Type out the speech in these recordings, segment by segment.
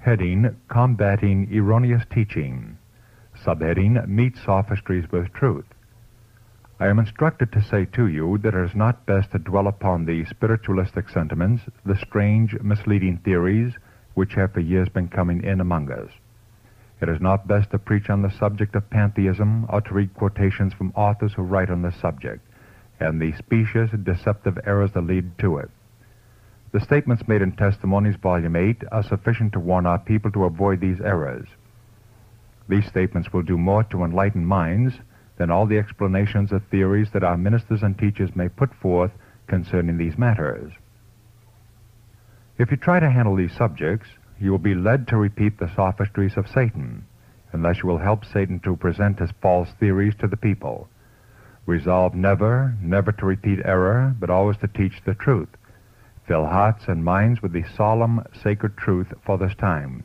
Heading, Combating Erroneous Teaching. Subheading, Meet Sophistries with Truth. I am instructed to say to you that it is not best to dwell upon the spiritualistic sentiments, the strange, misleading theories which have for years been coming in among us. It is not best to preach on the subject of pantheism or to read quotations from authors who write on this subject, and the specious, deceptive errors that lead to it. The statements made in Testimonies, Volume 8, are sufficient to warn our people to avoid these errors. These statements will do more to enlighten minds than all the explanations of theories that our ministers and teachers may put forth concerning these matters. If you try to handle these subjects, you will be led to repeat the sophistries of Satan, unless you will help Satan to present his false theories to the people. Resolve never to repeat error, but always to teach the truth. Fill hearts and minds with the solemn, sacred truth for this time.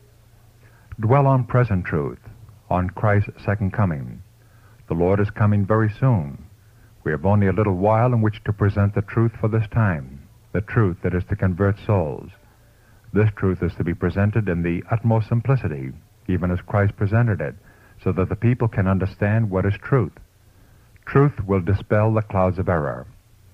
Dwell on present truth, on Christ's second coming. The Lord is coming very soon. We have only a little while in which to present the truth for this time, the truth that is to convert souls. This truth is to be presented in the utmost simplicity, even as Christ presented it, so that the people can understand what is truth. Truth will dispel the clouds of error.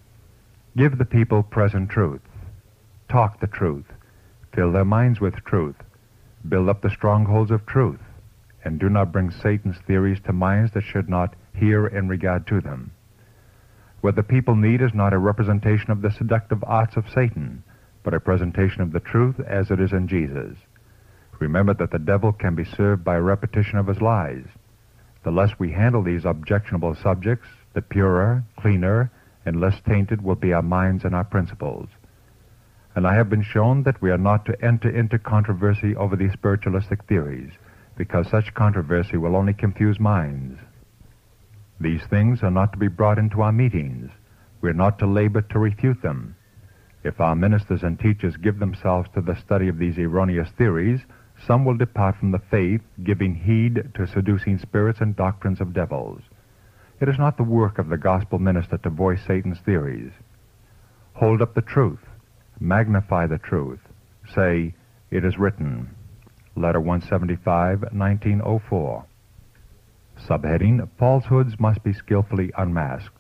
Give the people present truth. Talk the truth. Fill their minds with truth. Build up the strongholds of truth. And do not bring Satan's theories to minds that should not hear in regard to them. What the people need is not a representation of the seductive arts of Satan, but a presentation of the truth as it is in Jesus. Remember that the devil can be served by a repetition of his lies. The less we handle these objectionable subjects, the purer, cleaner, and less tainted will be our minds and our principles. And I have been shown that we are not to enter into controversy over these spiritualistic theories, because such controversy will only confuse minds. These things are not to be brought into our meetings. We are not to labor to refute them. If our ministers and teachers give themselves to the study of these erroneous theories, some will depart from the faith, giving heed to seducing spirits and doctrines of devils. It is not the work of the gospel minister to voice Satan's theories. Hold up the truth. Magnify the truth. Say, "It is written." Letter 175, 1904. Subheading, Falsehoods Must Be Skillfully Unmasked.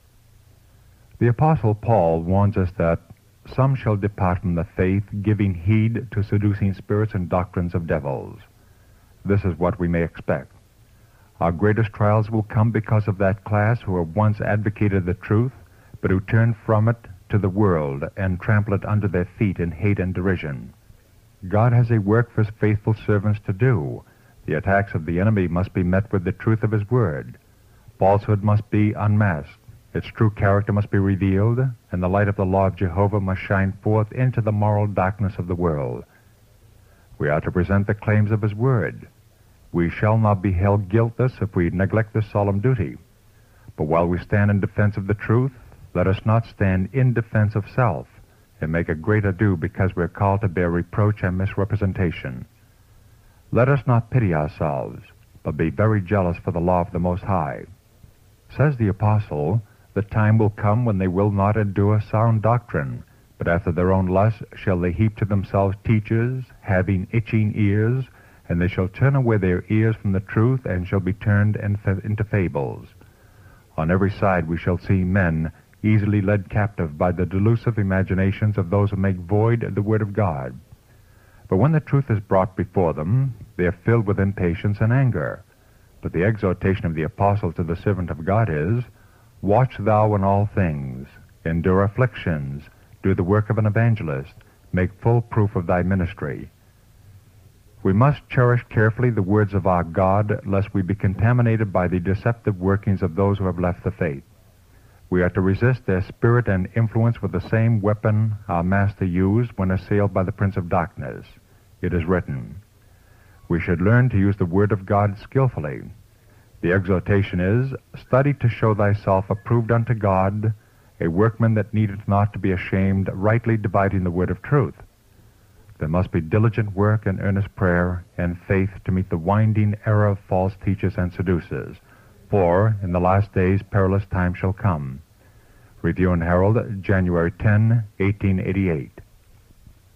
The Apostle Paul warns us that some shall depart from the faith, giving heed to seducing spirits and doctrines of devils. This is what we may expect. Our greatest trials will come because of that class who have once advocated the truth, but who turned from it to the world and trample it under their feet in hate and derision. God has a work for his faithful servants to do. The attacks of the enemy must be met with the truth of his word. Falsehood must be unmasked. Its true character must be revealed, and the light of the law of Jehovah must shine forth into the moral darkness of the world. We are to present the claims of his word. We shall not be held guiltless if we neglect this solemn duty. But while we stand in defense of the truth, let us not stand in defense of self, and make a great ado because we are called to bear reproach and misrepresentation. Let us not pity ourselves, but be very jealous for the law of the Most High. Says the Apostle, the time will come when they will not endure sound doctrine, but after their own lust shall they heap to themselves teachers, having itching ears, and they shall turn away their ears from the truth, and shall be turned into fables. On every side we shall see men easily led captive by the delusive imaginations of those who make void the word of God. But when the truth is brought before them, they are filled with impatience and anger. But the exhortation of the apostle to the servant of God is, "Watch thou in all things, endure afflictions, do the work of an evangelist, make full proof of thy ministry." We must cherish carefully the words of our God, lest we be contaminated by the deceptive workings of those who have left the faith. We are to resist their spirit and influence with the same weapon our Master used when assailed by the Prince of Darkness. It is written. We should learn to use the Word of God skillfully. The exhortation is, "Study to show thyself approved unto God, a workman that needeth not to be ashamed, rightly dividing the word of truth." There must be diligent work and earnest prayer and faith to meet the winding error of false teachers and seducers. For in the last days perilous times shall come. Review and Herald, January 10, 1888.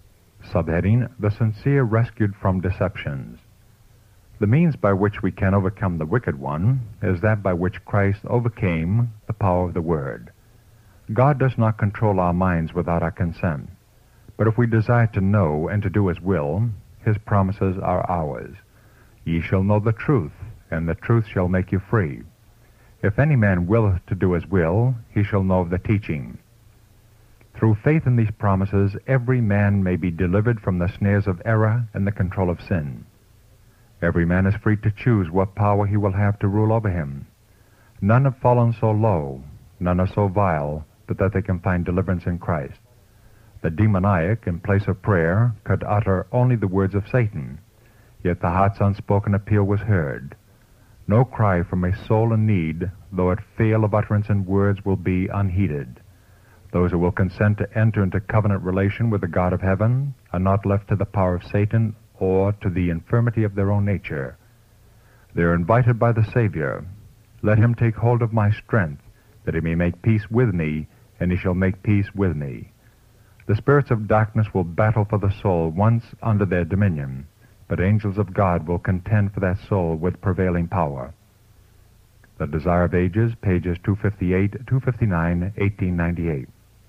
Subheading: The Sincere Rescued from Deceptions. The means by which we can overcome the wicked one is that by which Christ overcame the power of the Word. God does not control our minds without our consent, but if we desire to know and to do His will, His promises are ours. Ye shall know the truth, and the truth shall make you free. If any man willeth to do His will, he shall know of the teaching. Through faith in these promises, every man may be delivered from the snares of error and the control of sin. Every man is free to choose what power he will have to rule over him. None have fallen so low, none are so vile, but that they can find deliverance in Christ. The demoniac, in place of prayer, could utter only the words of Satan, yet the heart's unspoken appeal was heard. No cry from a soul in need, though it fail of utterance in words, will be unheeded. Those who will consent to enter into covenant relation with the God of heaven are not left to the power of Satan or to the infirmity of their own nature. They are invited by the Savior. Let him take hold of my strength, that he may make peace with me, and he shall make peace with me. The spirits of darkness will battle for the soul once under their dominion, but angels of God will contend for that soul with prevailing power. The Desire of Ages, pages 258, 259, 1898.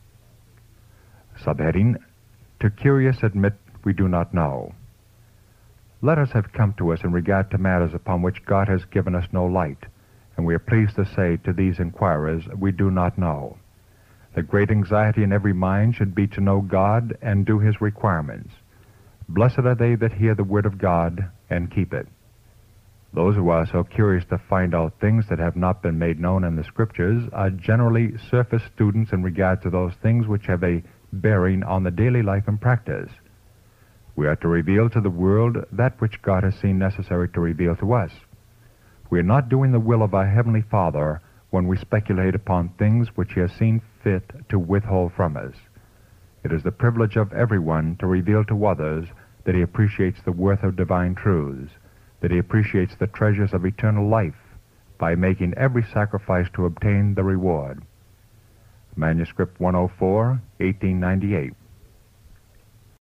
Subheading: To curious admit we do not know. Letters have come to us in regard to matters upon which God has given us no light, and we are pleased to say to these inquirers, we do not know. The great anxiety in every mind should be to know God and do His requirements. Blessed are they that hear the word of God and keep it. Those who are so curious to find out things that have not been made known in the Scriptures are generally surface students in regard to those things which have a bearing on the daily life and practice. We are to reveal to the world that which God has seen necessary to reveal to us. We are not doing the will of our Heavenly Father when we speculate upon things which He has seen fit to withhold from us. It is the privilege of everyone to reveal to others that he appreciates the worth of divine truths, that he appreciates the treasures of eternal life by making every sacrifice to obtain the reward. Manuscript 104, 1898.